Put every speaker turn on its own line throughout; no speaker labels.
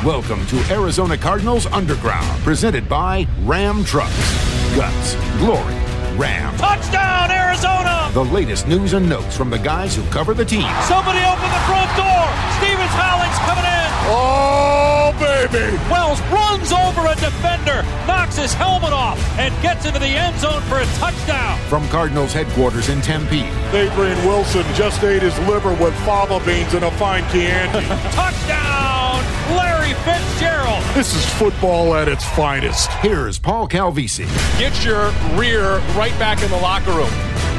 Welcome to Arizona Cardinals Underground, presented by Ram Trucks. Guts, glory, Ram.
Touchdown, Arizona!
The latest news and notes from the guys who cover the team.
Somebody open the front door! Stevens Howling's coming in!
Oh, baby!
Wells runs over a defender, knocks his helmet off, and gets into the end zone for a touchdown.
From Cardinals headquarters in Tempe.
Adrian Wilson just ate his liver with fava beans and a fine Chianti.
Touchdown, Larry Fitzgerald!
This is football at its finest.
Here's Paul Calvisi.
Get your rear right back in the locker room.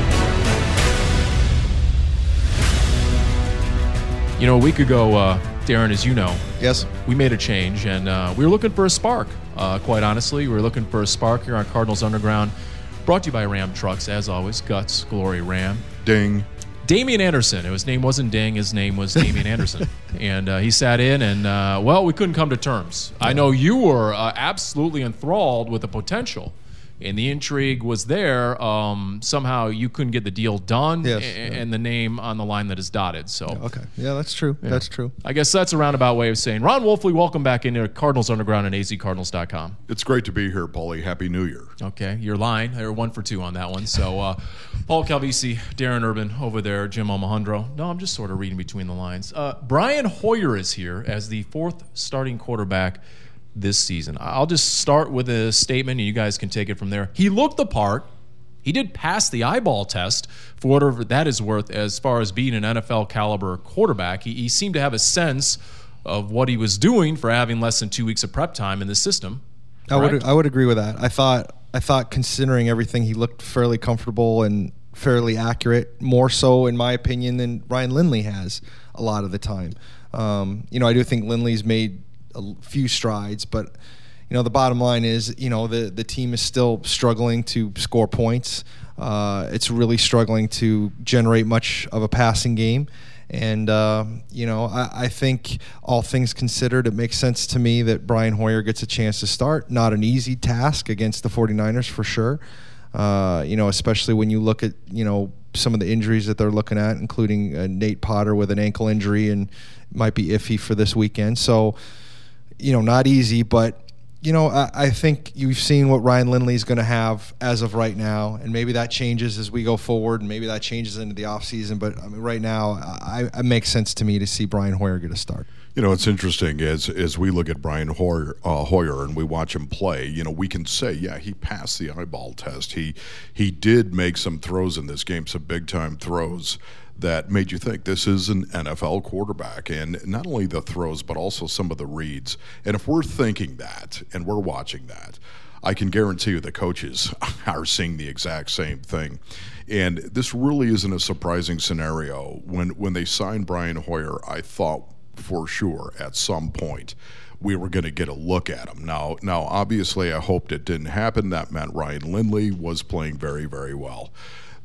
You know, a week ago, Darren, as you know,
yes,
we made a change, and we were looking for a spark, quite honestly. We were looking for a spark here on Cardinals Underground, brought to you by Ram Trucks, as always. Guts, glory, Ram.
Ding.
Damian Anderson. His name wasn't Ding. His name was Damian Anderson. And he sat in, and, well, we couldn't come to terms. I know you were absolutely enthralled with the potential, and the intrigue was there. Somehow you couldn't get the deal done, and the name on the line that is dotted. So
okay, yeah, that's true. Yeah. That's true.
I guess that's a roundabout way of saying, Ron Wolfley, welcome back into Cardinals Underground and azcardinals.com.
It's great to be here, Paulie. Happy New Year.
Okay, you're lying. They were 1 for 2 on that one. So Paul Calvisi, Darren Urban over there, Jim Alejandro. No, I'm just sort of reading between the lines. Brian Hoyer is here as the 4th starting quarterback this season. I'll just start with a statement, and you guys can take it from there. He looked the part. He did pass the eyeball test, for whatever that is worth, as far as being an NFL caliber quarterback. He seemed to have a sense of what he was doing for having less than 2 weeks of prep time in the system.
I would agree with that. I thought considering everything, he looked fairly comfortable and fairly accurate, more so in my opinion than Ryan Lindley has a lot of the time. I do think Lindley's made a few strides, but the bottom line is, the team is still struggling to score points. It's really struggling to generate much of a passing game. And, I think all things considered, it makes sense to me that Brian Hoyer gets a chance to start. Not an easy task against the 49ers for sure. Especially when you look at, some of the injuries that they're looking at, including Nate Potter with an ankle injury and might be iffy for this weekend. So, not easy, but, I think you've seen what Ryan Lindley is going to have as of right now, and maybe that changes as we go forward, and maybe that changes into the offseason. But right now, it makes sense to me to see Brian Hoyer get a start.
It's interesting as we look at Brian Hoyer and we watch him play, we can say, yeah, he passed the eyeball test. He did make some throws in this game, some big-time throws that made you think this is an NFL quarterback. And not only the throws, but also some of the reads. And if we're thinking that and we're watching that, I can guarantee you the coaches are seeing the exact same thing. And this really isn't a surprising scenario. When they signed Brian Hoyer, I thought for sure at some point we were going to get a look at him. Now, obviously, I hoped it didn't happen. That meant Ryan Lindley was playing very, very well.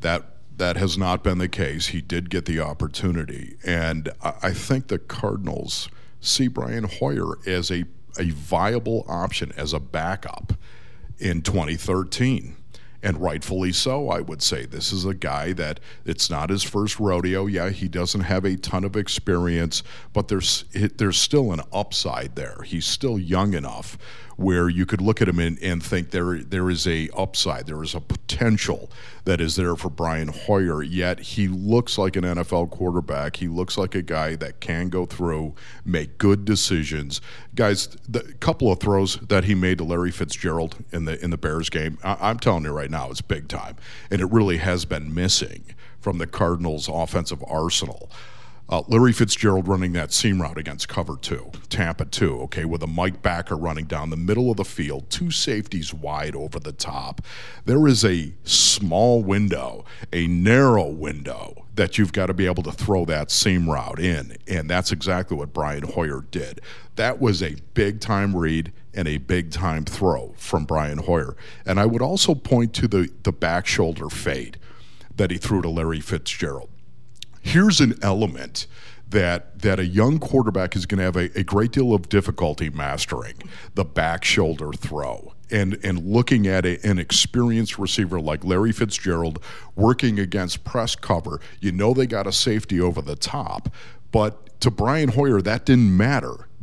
That has not been the case. He did get the opportunity. And I think the Cardinals see Brian Hoyer as a viable option as a backup in 2013. And rightfully so, I would say. This is a guy that it's not his first rodeo. Yeah, he doesn't have a ton of experience, but there's still an upside there. He's still young enough where you could look at him and think there is a upside, there is a potential that is there for Brian Hoyer, yet he looks like an NFL quarterback. He looks like a guy that can go through, make good decisions. Guys, the couple of throws that he made to Larry Fitzgerald in the Bears game, I'm telling you right now, it's big time, and it really has been missing from the Cardinals' offensive arsenal. Larry Fitzgerald running that seam route against cover 2, Tampa 2, okay, with a Mike Backer running down the middle of the field, 2 safeties wide over the top. There is a small window, a narrow window that you've got to be able to throw that seam route in, and that's exactly what Brian Hoyer did. That was a big-time read and a big-time throw from Brian Hoyer. And I would also point to the back shoulder fade that he threw to Larry Fitzgerald. Here's an element that a young quarterback is going to have a great deal of difficulty mastering, the back shoulder throw. And looking at an experienced receiver like Larry Fitzgerald working against press cover, they got a safety over the top. But to Brian Hoyer, that didn't matter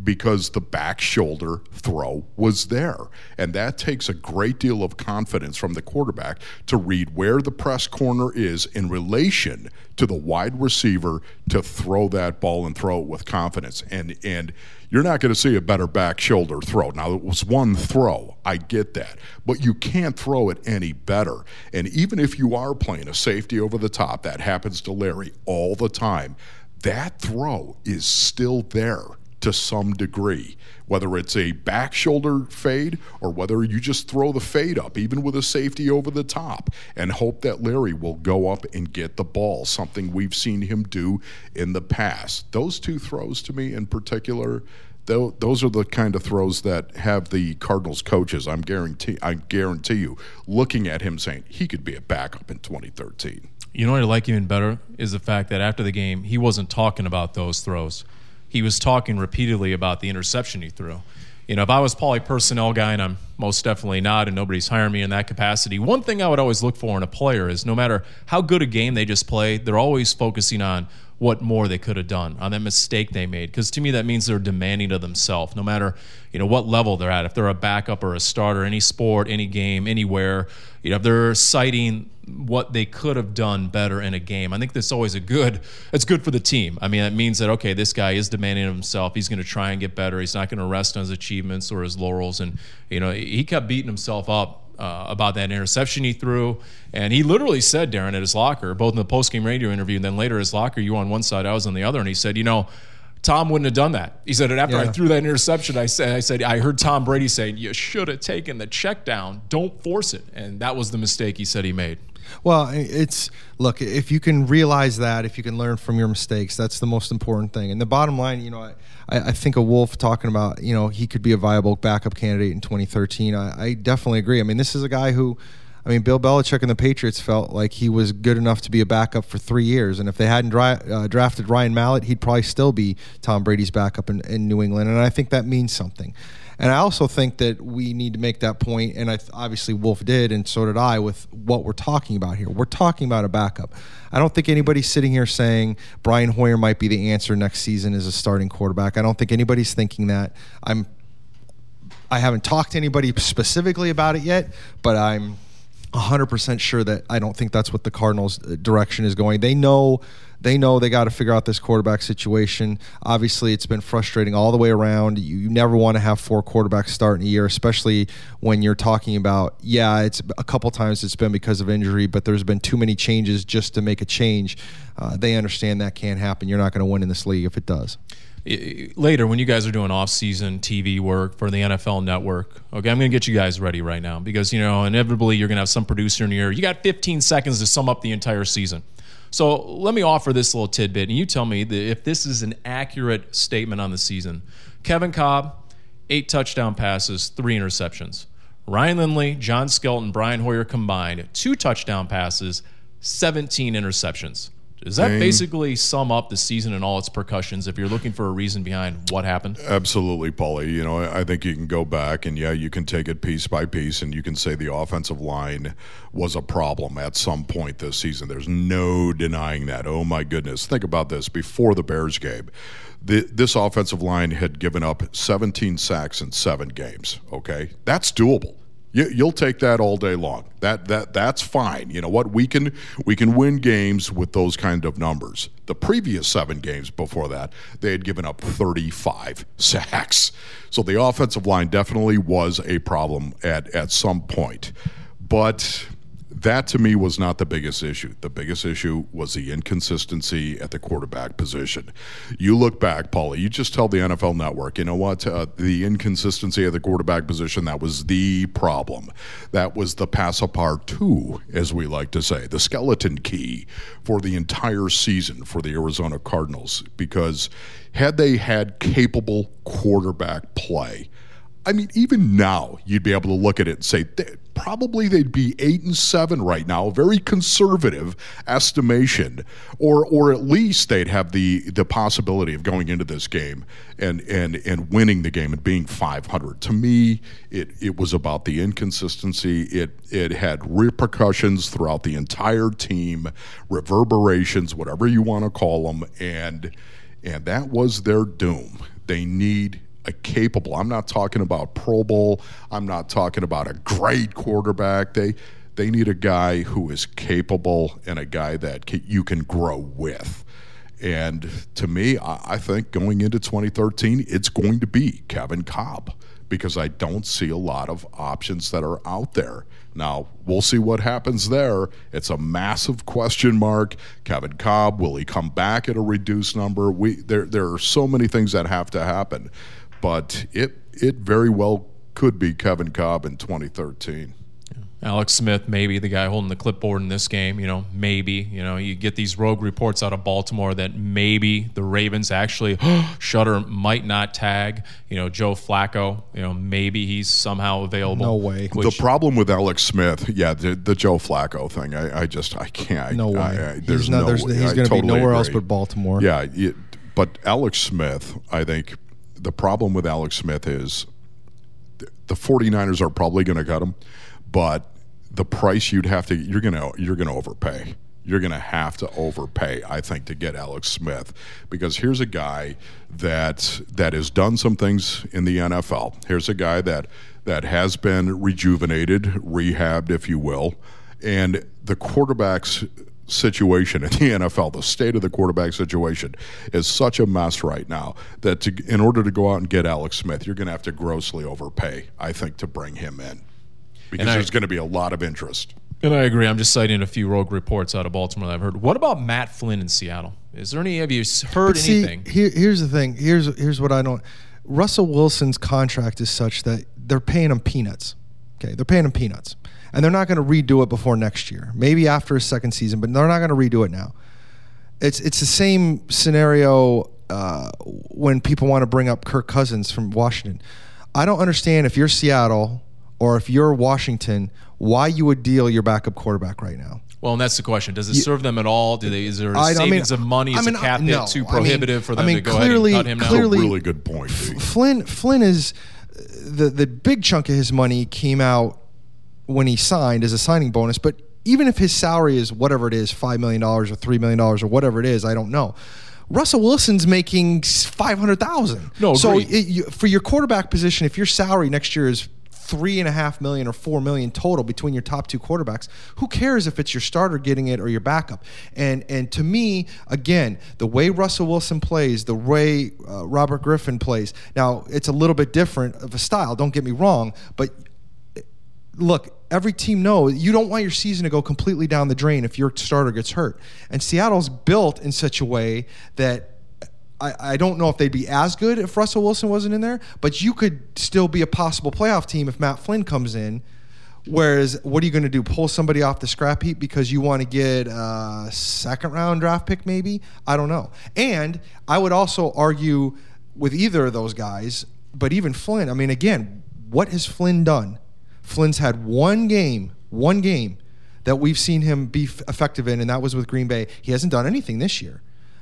because the back shoulder throw was there. And that takes a great deal of confidence from the quarterback to read where the press corner is in relation to the wide receiver to throw that ball and throw it with confidence. And you're not going to see a better back shoulder throw. Now, it was one throw. I get that. But you can't throw it any better. And even if you are playing a safety over the top, that happens to Larry all the time, that throw is still there to some degree, whether it's a back shoulder fade or whether you just throw the fade up, even with a safety over the top, and hope that Larry will go up and get the ball, something we've seen him do in the past. Those two throws, to me in particular, those are the kind of throws that have the Cardinals coaches, I guarantee you, looking at him saying he could be a backup in 2013.
You know what I like even better is the fact that after the game, he wasn't talking about those throws. He was talking repeatedly about the interception he threw. You know, if I was Paulie personnel guy, and I'm most definitely not, and nobody's hiring me in that capacity, one thing I would always look for in a player is no matter how good a game they just played, they're always focusing on what more they could have done, on that mistake they made. Because to me, that means they're demanding of themselves, no matter, you know, what level they're at. If they're a backup or a starter, any sport, any game, anywhere, you know, if they're citing what they could have done better in a game, I think that's always it's good for the team. I mean, that means that, okay, this guy is demanding of himself. He's going to try and get better. He's not going to rest on his achievements or his laurels. And, you know, he kept beating himself up about that interception he threw. And he literally said, Darren, at his locker, both in the postgame radio interview and then later his locker, you were on one side, I was on the other, and he said, you know, Tom wouldn't have done that. He said, and after I threw that interception, I said, I heard Tom Brady saying, you should have taken the check down. Don't force it. And that was the mistake he said he made.
Well, look, if you can realize that, if you can learn from your mistakes, that's the most important thing. And the bottom line, you know, I think of Wolf talking about, you know, he could be a viable backup candidate in 2013. I definitely agree. I mean, this is a guy who, I mean, Bill Belichick and the Patriots felt like he was good enough to be a backup for 3 years. And if they hadn't drafted Ryan Mallett, he'd probably still be Tom Brady's backup in New England. And I think that means something. And I also think that we need to make that point, and obviously Wolf did, and so did I, with what we're talking about here. We're talking about a backup. I don't think anybody's sitting here saying Brian Hoyer might be the answer next season as a starting quarterback. I don't think anybody's thinking that. I haven't talked to anybody specifically about it yet, but I'm 100% sure that I don't think that's what the Cardinals' direction is going. They know they got to figure out this quarterback situation. Obviously, it's been frustrating all the way around. You never want to have 4 quarterbacks start in a year, especially when you're talking about, it's a couple times it's been because of injury, but there's been too many changes just to make a change. They understand that can't happen. You're not going to win in this league if it does.
Later, when you guys are doing off-season TV work for the NFL Network, okay, I'm going to get you guys ready right now because, you know, inevitably you're going to have some producer in your ear. You got 15 seconds to sum up the entire season. So let me offer this little tidbit, and you tell me if this is an accurate statement on the season. Kevin Kolb, 8 touchdown passes, 3 interceptions. Ryan Lindley, John Skelton, Brian Hoyer combined, 2 touchdown passes, 17 interceptions. Does that basically sum up the season and all its percussions if you're looking for a reason behind what happened?
Absolutely, Paulie. You know, I think you can go back and, you can take it piece by piece and you can say the offensive line was a problem at some point this season. There's no denying that. Oh, my goodness. Think about this. Before the Bears game, this offensive line had given up 17 sacks in 7 games, okay? That's doable. You'll take that all day long. That's fine. You know what? We can win games with those kind of numbers. The previous 7 games before that, they had given up 35 sacks. So the offensive line definitely was a problem at some point. But that to me was not the biggest issue. The biggest issue was the inconsistency at the quarterback position. You look back, Paulie, you just tell the NFL Network, you know what, the inconsistency at the quarterback position, that was the problem. That was the pass apart 2, as we like to say, the skeleton key for the entire season for the Arizona Cardinals. Because had they had capable quarterback play, I mean, even now, you'd be able to look at it and say, probably they'd be 8-7 right now, a very conservative estimation, or at least they'd have the possibility of going into this game and winning the game and being 500. To me, it was about the inconsistency. It had repercussions throughout the entire team, reverberations, whatever you want to call them, and that was their doom. They need a capable. I'm not talking about Pro Bowl. I'm not talking about a great quarterback. They need a guy who is capable and a guy that you can grow with. And to me, I think going into 2013, it's going to be Kevin Kolb, because I don't see a lot of options that are out there. Now, we'll see what happens there. It's a massive question mark. Kevin Kolb, will he come back at a reduced number? There are so many things that have to happen, but it very well could be Kevin Kolb in 2013.
Alex Smith, maybe the guy holding the clipboard in this game, maybe. You get these rogue reports out of Baltimore that maybe the Ravens actually, Shutter might not tag, Joe Flacco, maybe he's somehow available.
No way.
The problem with Alex Smith, the Joe Flacco thing, I can't.
No way.
He's
going to be nowhere else but Baltimore.
Yeah, but Alex Smith, I think the problem with Alex Smith is the 49ers are probably going to cut him, but the price you're going to overpay. You're going to have to overpay, I think, to get Alex Smith, because here's a guy that has done some things in the NFL. Here's a guy that has been rejuvenated, rehabbed, if you will, and the quarterback's situation in the NFL, the state of the quarterback situation is such a mess right now that in order to go out and get Alex Smith, you're going to have to grossly overpay, I think, to bring him in. Because there's going to be a lot of interest.
And I agree. I'm just citing a few rogue reports out of Baltimore that I've heard. What about Matt Flynn in Seattle? Have you heard anything?
Here's the thing. Here's what I don't. Russell Wilson's contract is such that they're paying him peanuts. Okay, they're paying him peanuts, and they're not going to redo it before next year. Maybe after his second season, but they're not going to redo it now. It's the same scenario when people want to bring up Kirk Cousins from Washington. I don't understand if you're Seattle or if you're Washington, why you would deal your backup quarterback right now.
Well, and that's the question. Does it serve them at all? Is there savings of money? Is the cap hit too prohibitive for them to go ahead and cut him now?
That's a really good point.
Flynn is the big chunk of his money came out when he signed as a signing bonus, but even if his salary is whatever it is, $5 million or $3 million or whatever it is, I don't know. Russell Wilson's making $500,000.
No,
so for your quarterback position, if your salary next year is $3.5 million or $4 million total between your top two quarterbacks, who cares if it's your starter getting it or your backup? And to me, again, the way Russell Wilson plays, the way Robert Griffin plays, now it's a little bit different of a style, don't get me wrong, but look, every team knows you don't want your season to go completely down the drain if your starter gets hurt. And Seattle's built in such a way that I don't know if they'd be as good if Russell Wilson wasn't in there, but you could still be a possible playoff team if Matt Flynn comes in. Whereas, what are you going to do? Pull somebody off the scrap heap because you want to get a second-round draft pick maybe? I don't know. And I would also argue with either of those guys, but even Flynn, I mean, again, what has Flynn done? Flynn's had one game that we've seen him be effective in, and that was with Green Bay. He hasn't done anything this year.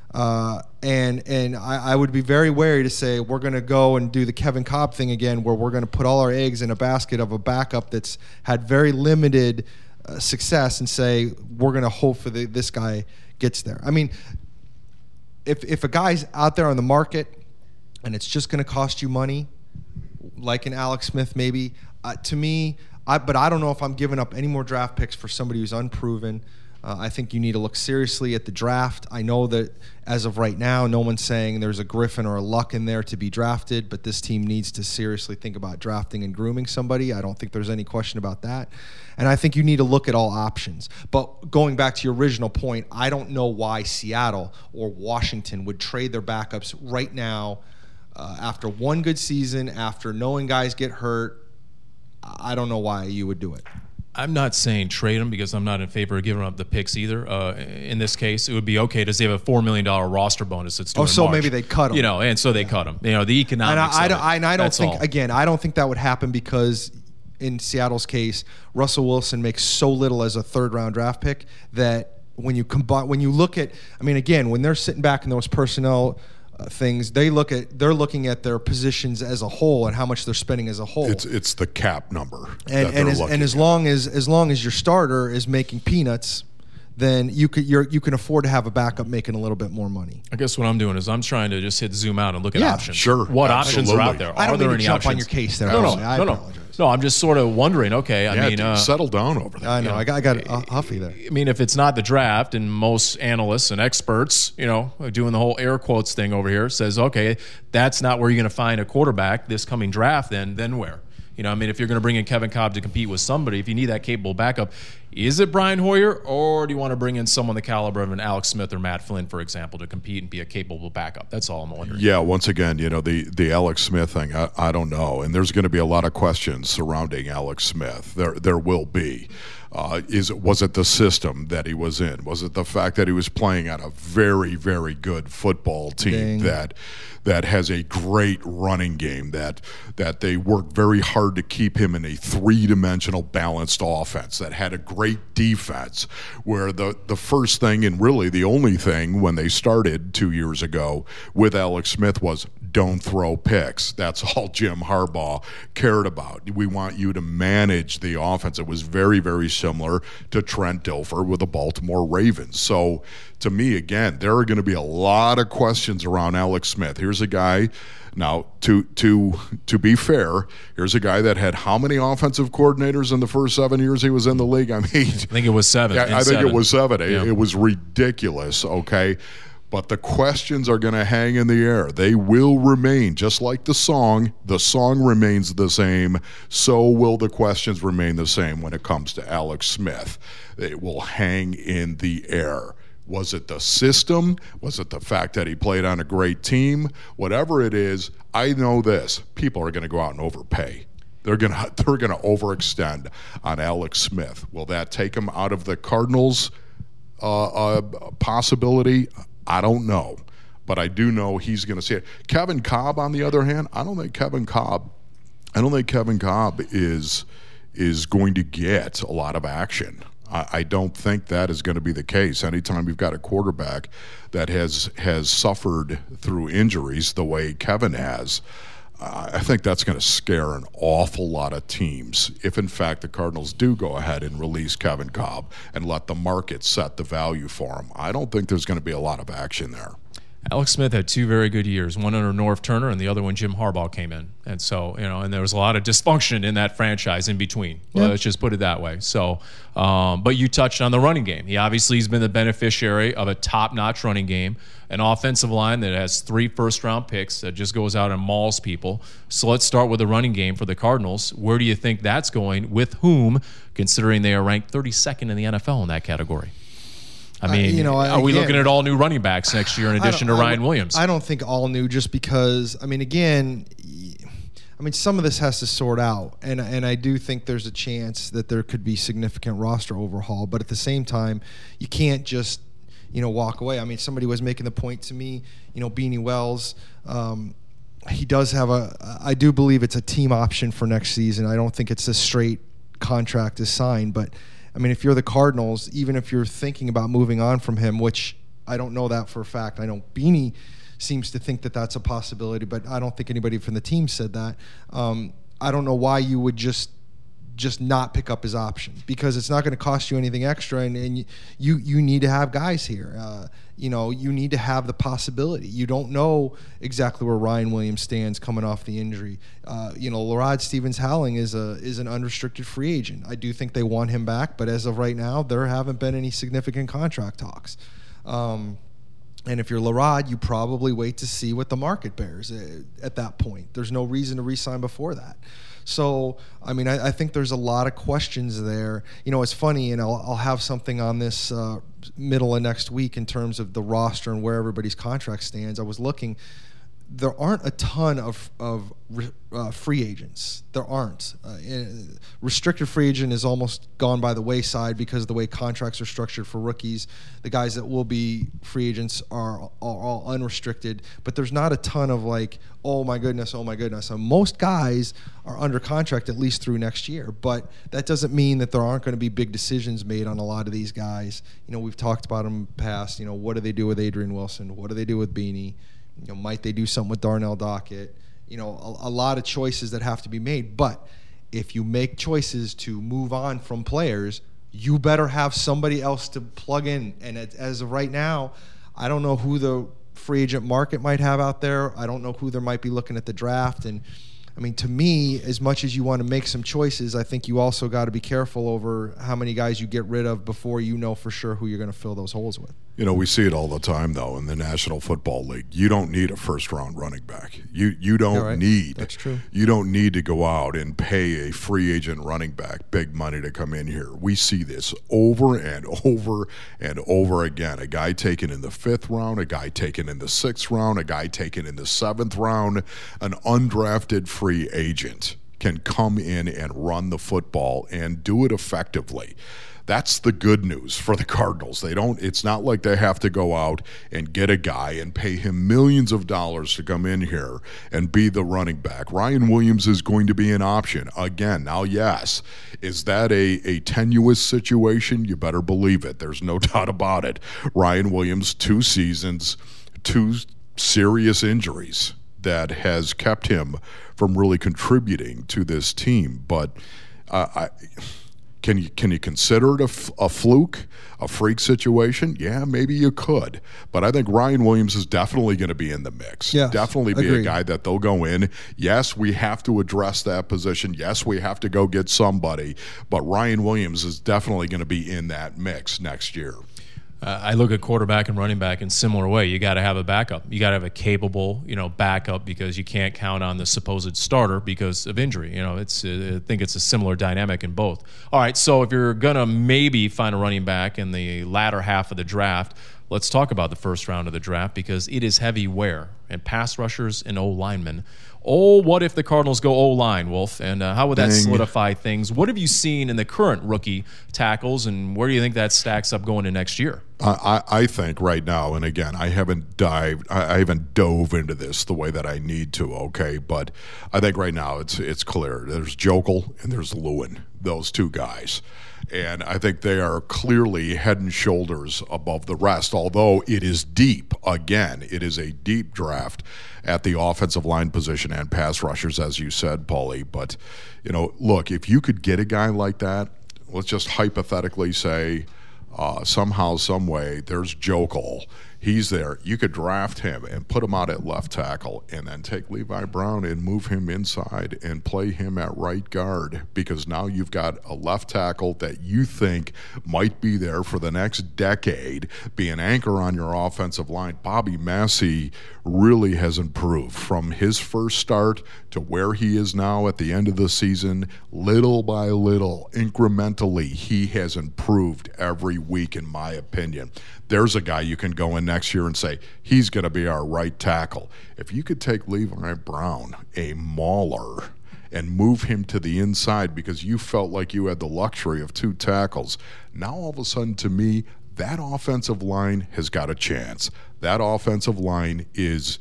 And I would be very wary to say we're going to go and do the Kevin Kolb thing again, where we're going to put all our eggs in a basket of a backup that's had very limited success and say we're going to hope for this guy gets there. I mean, if a guy's out there on the market and it's just going to cost you money, like an Alex Smith maybe, to me, but I don't know if I'm giving up any more draft picks for somebody who's unproven. I think you need to look seriously at the draft. I know that as of right now, no one's saying there's a Griffin or a Luck in there to be drafted, but this team needs to seriously think about drafting and grooming somebody. I don't think there's any question about that. And I think you need to look at all options. But going back to your original point, I don't know why Seattle or Washington would trade their backups right now after one good season, after knowing guys get hurt. I don't know why you would do it.
I'm not saying trade him because I'm not in favor of giving up the picks either. In this case, it would be okay. Does he have a $4 million roster bonus that's due in March?
Maybe they cut him.
And so they cut him. The economics.
And I don't think again. I don't think that would happen because in Seattle's case, Russell Wilson makes so little as a third-round draft pick that when you look at, I mean, again, when they're sitting back in those personnel things, they're looking at their positions as a whole and how much they're spending as a whole.
It's the cap number.
And as long as your starter is making peanuts, then you can afford to have a backup making a little bit more money.
I guess what I'm doing is I'm trying to just hit zoom out and look at
Yeah,
options.
sure.
What options are out
Absolutely.
there?
I don't
Are there
mean to
any
jump
options?
on your case there.
No,
I
no.
apologize.
No, I'm just sort of wondering. Okay, I mean,
dude, settle down over there.
I know.
you know,
I got huffy there.
I mean, if it's not the draft, and most analysts and experts, doing the whole air quotes thing over here, says, okay, that's not where you're going to find a quarterback this coming draft. Then where? I mean, if you're going to bring in Kevin Kolb to compete with somebody, if you need that capable backup, is it Brian Hoyer, or do you want to bring in someone the caliber of an Alex Smith or Matt Flynn, for example, to compete and be a capable backup? That's all I'm wondering.
Yeah, once again, the Alex Smith thing, I don't know. And there's going to be a lot of questions surrounding Alex Smith. There will be. Was it the system that he was in? Was it the fact that he was playing on a very, very good football team that has a great running game, that they worked very hard to keep him in a three-dimensional balanced offense, that had a great defense, where the first thing and really the only thing when they started 2 years ago with Alex Smith was don't throw picks. That's all Jim Harbaugh cared about. We want you to manage the offense. It was very, very similar to Trent Dilfer with the Baltimore Ravens. So to me, again, there are going to be a lot of questions around Alex Smith. Here's a guy, now to be fair, here's a guy that had how many offensive coordinators in the first 7 years he was in the league? I
think it was 7.
Yeah, I think it was 7.
Yeah.
It was ridiculous, okay? But the questions are going to hang in the air. They will remain, just like the song. The song remains the same. So will the questions remain the same when it comes to Alex Smith. It will hang in the air. Was it the system? Was it the fact that he played on a great team? Whatever it is, I know this. People are going to go out and overpay. They're going to overextend on Alex Smith. Will that take him out of the Cardinals' possibility? I don't know, but I do know he's going to see it. Kevin Kolb, on the other hand, I don't think Kevin Kolb is going to get a lot of action. I don't think that is going to be the case. Anytime you've got a quarterback that has suffered through injuries the way Kevin has, I think that's going to scare an awful lot of teams if, in fact, the Cardinals do go ahead and release Kevin Kolb and let the market set the value for him. I don't think there's going to be a lot of action there.
Alex Smith had 2 very good years, one under Norv Turner and the other when Jim Harbaugh came in. And so, and there was a lot of dysfunction in that franchise in between.
Yeah.
Let's just put it that way. So, but you touched on the running game. He obviously has been the beneficiary of a top-notch running game, an offensive line that has 3 first-round picks that just goes out and mauls people. So let's start with the running game for the Cardinals. Where do you think that's going? With whom, considering they are ranked 32nd in the NFL in that category? I mean, are we looking at all new running backs next year in addition to Ryan Williams?
I don't think all new, just because, some of this has to sort out, and I do think there's a chance that there could be significant roster overhaul, but at the same time, you can't just, walk away. I mean, somebody was making the point to me, Beanie Wells, he does have I do believe it's a team option for next season. I don't think it's a straight contract is signed, but I mean, if you're the Cardinals, even if you're thinking about moving on from him, which I don't know that for a fact. I know Beanie seems to think that that's a possibility, but I don't think anybody from the team said that. I don't know why you would just not pick up his option, because it's not going to cost you anything extra, and you need to have guys here. You need to have the possibility. You don't know exactly where Ryan Williams stands coming off the injury. Larod Stevens-Howling is an unrestricted free agent. I do think they want him back, but as of right now, there haven't been any significant contract talks. And if you're Larod, you probably wait to see what the market bears at that point. There's no reason to re-sign before that. So, I think there's a lot of questions there. It's funny, and I'll have something on this middle of next week in terms of the roster and where everybody's contract stands. I was looking. There aren't a ton of free agents. There aren't. Restricted free agent is almost gone by the wayside because of the way contracts are structured for rookies. The guys that will be free agents are all unrestricted, but there's not a ton of oh my goodness. Most guys are under contract at least through next year, but that doesn't mean that there aren't going to be big decisions made on a lot of these guys. We've talked about them in the past. What do they do with Adrian Wilson? What do they do with Beanie? Might they do something with Darnell Dockett? A lot of choices that have to be made. But if you make choices to move on from players, you better have somebody else to plug in. And as of right now, I don't know who the free agent market might have out there. I don't know who there might be looking at the draft. And I mean, to me, as much as you want to make some choices, I think you also got to be careful over how many guys you get rid of before you know for sure who you're going to fill those holes with.
You know, we see it all the time, though, in the National Football League. You don't need a first-round running back. You don't need.
That's true.
You don't need to go out and pay a free agent running back big money to come in here. We see this over and over and over again. A guy taken in the 5th round, a guy taken in the 6th round, a guy taken in the 7th round, an undrafted free agent can come in and run the football and do it effectively. That's the good news for the Cardinals. It's not like they have to go out and get a guy and pay him millions of dollars to come in here and be the running back. Ryan Williams is going to be an option. Again, now, yes, is that a tenuous situation? You better believe it. There's no doubt about it. Ryan Williams, 2 seasons, 2 serious injuries that has kept him from really contributing to this team. But Can you consider it a fluke, a freak situation? Yeah, maybe you could. But I think Ryan Williams is definitely going to be in the mix.
Yes,
definitely be
agreed.
a guy that they'll go in. Yes, we have to address that position. Yes, we have to go get somebody. But Ryan Williams is definitely going to be in that mix next year.
I look at quarterback and running back in similar way. You got to have a backup. You got to have a capable, backup, because you can't count on the supposed starter because of injury. I think it's a similar dynamic in both. All right, so if you're gonna maybe find a running back in the latter half of the draft, let's talk about the first round of the draft, because it is heavy wear and pass rushers and O-linemen. Oh, what if the Cardinals go O-line, Wolf? And how would that solidify things? What have you seen in the current rookie tackles, and where do you think that stacks up going into next year?
I think right now, and again, I haven't dove into this the way that I need to, okay? But I think right now it's clear. There's Jokel and there's Lewin, those 2 guys. And I think they are clearly head and shoulders above the rest, although it is deep. Again, it is a deep draft at the offensive line position and pass rushers, as you said, Paulie. But, look, if you could get a guy like that, let's just hypothetically say somehow, some way, there's Jokel. He's there. You could draft him and put him out at left tackle and then take Levi Brown and move him inside and play him at right guard, because now you've got a left tackle that you think might be there for the next decade, be an anchor on your offensive line. Bobby Massey really has improved from his first start to where he is now at the end of the season. Little by little, incrementally, he has improved every week, in my opinion. There's a guy you can go in next year and say, he's going to be our right tackle. If you could take Levi Brown, a mauler, and move him to the inside because you felt like you had the luxury of 2 tackles, now all of a sudden, to me, that offensive line has got a chance. That offensive line is,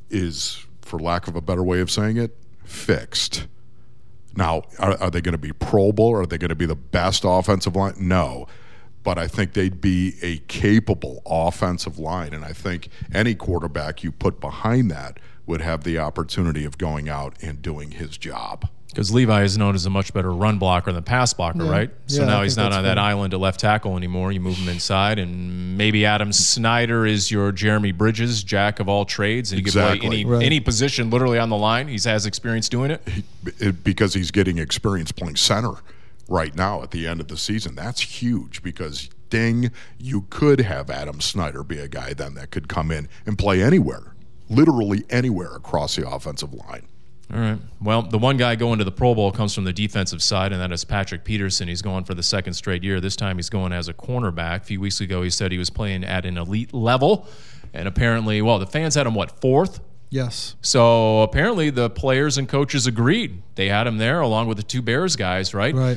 for lack of a better way of saying it, fixed. Now, are they going to be Pro Bowl? Are they going to be the best offensive line? No. But I think they'd be a capable offensive line, and I think any quarterback you put behind that would have the opportunity of going out and doing his job.
Because Levi is known as a much better run blocker than pass blocker, right? So now he's not on that island at left tackle anymore. You move him inside, and maybe Adam Snyder is your Jeremy Bridges, jack of all trades, and he can play any position literally on the line. He has experience doing it.
Because he's getting experience playing center right now at the end of the season. That's huge, because you could have Adam Snyder be a guy then that could come in and play anywhere, literally anywhere across the offensive line.
All right. Well, the one guy going to the Pro Bowl comes from the defensive side, and that is Patrick Peterson. He's going for the 2nd straight year. This time he's going as a cornerback. A few weeks ago he said he was playing at an elite level, and apparently, the fans had him, 4th?
Yes.
So apparently the players and coaches agreed. They had him there along with the 2 Bears guys, right?
Right.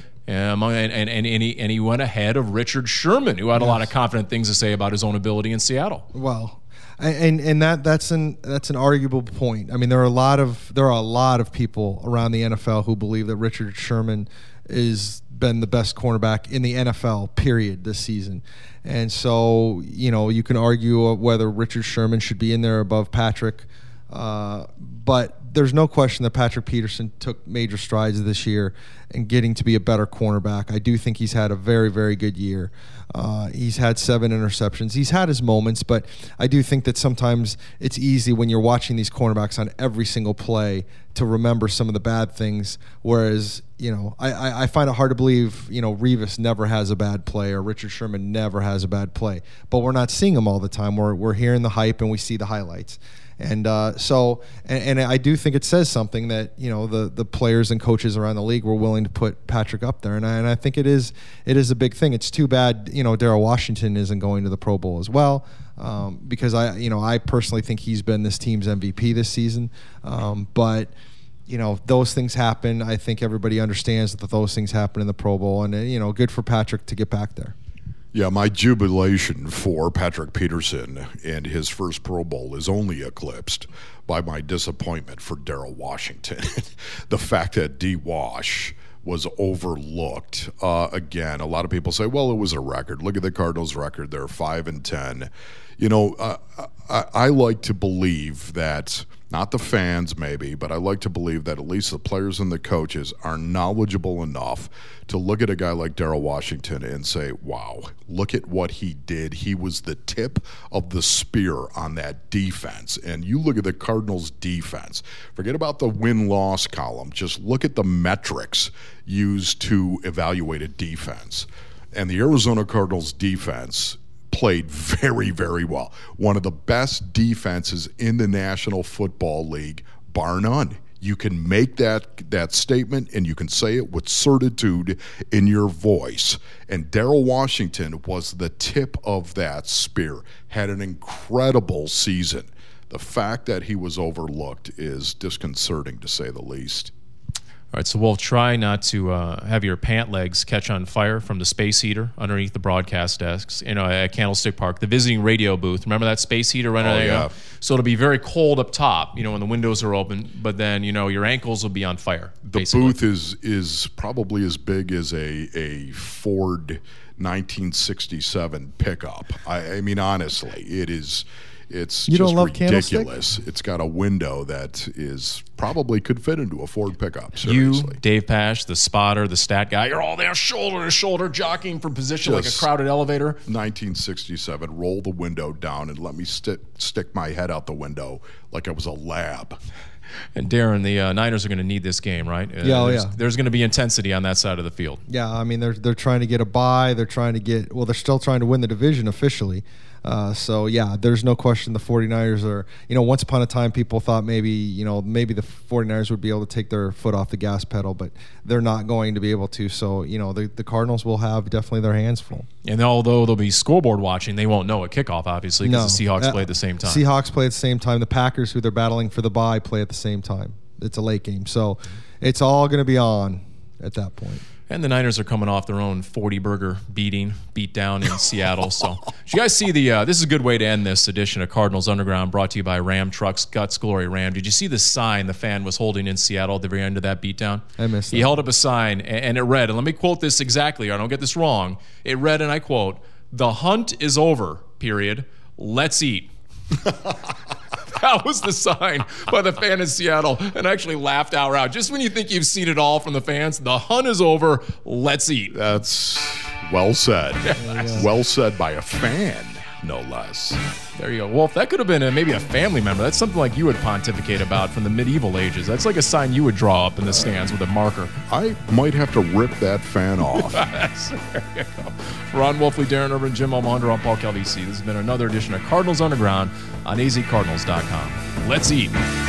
And he went ahead of Richard Sherman, who had a lot of confident things to say about his own ability in Seattle.
Well, and that's an arguable point. I mean, there are a lot of people around the NFL who believe that Richard Sherman has been the best cornerback in the NFL, period, this season. And so, you can argue whether Richard Sherman should be in there above Patrick. But there's no question that Patrick Peterson took major strides this year in getting to be a better cornerback. I do think he's had a very, very good year. He's had 7 interceptions. He's had his moments, but I do think that sometimes it's easy when you're watching these cornerbacks on every single play to remember some of the bad things, whereas, I find it hard to believe, Revis never has a bad play or Richard Sherman never has a bad play. But we're not seeing them all the time. We're hearing the hype and we see the highlights. And so I do think it says something that, the players and coaches around the league were willing to put Patrick up there. And I think it is a big thing. It's too bad, Darrell Washington isn't going to the Pro Bowl as well. Because I personally think he's been this team's MVP this season. But those things happen. I think everybody understands that those things happen in the Pro Bowl, and good for Patrick to get back there.
Yeah, my jubilation for Patrick Peterson and his first Pro Bowl is only eclipsed by my disappointment for Darrell Washington. The fact that D-Wash was overlooked. Again, a lot of people say, well, it was a record. Look at the Cardinals' record. They're 5-10. I like to believe that, not the fans maybe, but I like to believe that at least the players and the coaches are knowledgeable enough to look at a guy like Darrell Washington and say, wow, look at what he did. He was the tip of the spear on that defense. And you look at the Cardinals' defense. Forget about the win-loss column. Just look at the metrics used to evaluate a defense. And the Arizona Cardinals' defense played very, very well. One of the best defenses in the National Football League, bar none. You can make that statement and you can say it with certitude in your voice. And Darrell Washington was the tip of that spear, had an incredible season. The fact that he was overlooked is disconcerting, to say the least.
All right, so we'll try not to have your pant legs catch on fire from the space heater underneath the broadcast desks, at Candlestick Park, the visiting radio booth. Remember that space heater right there?
Yeah.
So it'll be very cold up top, when the windows are open, but then, your ankles will be on fire.
The
basically.
booth is probably as big as a Ford 1967 pickup. I mean, honestly, it's
you
just
don't love
ridiculous. It's got a window that probably could fit into a Ford pickup. Seriously.
You, Dave Pash, the spotter, the stat guy, you're all there shoulder to shoulder jockeying for position like a crowded elevator.
1967, roll the window down and let me stick my head out the window like I was a lab.
And Darren, the Niners are going to need this game, right? There's going to be intensity on that side of the field.
Yeah, I mean, they're trying to get a bye. They're still trying to win the division officially. So, yeah, there's no question the 49ers are, once upon a time people thought maybe the 49ers would be able to take their foot off the gas pedal, but they're not going to be able to. So, the Cardinals will have definitely their hands full.
And although they'll be scoreboard watching, they won't know at kickoff, obviously, because the Seahawks play at the same time.
Seahawks play at the same time. The Packers, who they're battling for the bye, play at the same time. It's a late game. So it's all going to be on at that point.
And the Niners are coming off their own 40-burger beat down in Seattle. So did you guys see this is a good way to end this edition of Cardinals Underground, brought to you by Ram Trucks, Guts, Glory, Ram. Did you see the sign the fan was holding in Seattle at the very end of that beatdown?
I missed that.
He held up a sign, and it read, and let me quote this exactly, I don't get this wrong. It read, and I quote, "The hunt is over, period. Let's eat." That was the sign by the fan in Seattle, and I actually laughed out loud. Just when you think you've seen it all from the fans, the hunt is over, let's eat.
That's well said. Well said by a fan, no less.
There you go. Wolf, that could have been maybe a family member. That's something like you would pontificate about from the medieval ages. That's like a sign you would draw up in the stands with a marker.
I might have to rip that fan off.
There you go. Ron Wolfley, Darren Urban, Jim Almohandro, I'm Paul Calvisi. This has been another edition of Cardinals Underground on azcardinals.com. Let's eat.